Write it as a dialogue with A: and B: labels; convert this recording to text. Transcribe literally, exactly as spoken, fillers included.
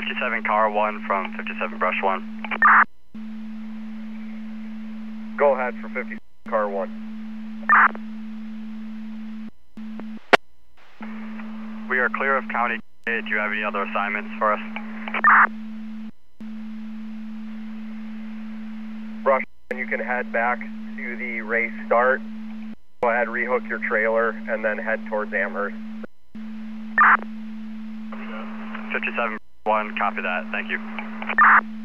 A: fifty-seven car one from fifty-seven brush one.
B: Go ahead for fifty car one.
A: We are clear of County. Do you have any other assignments for us?
B: Brush, you can head back to the race start. Go ahead, rehook your trailer, and then head towards Amherst.
A: fifty-seven one, copy that. Thank you.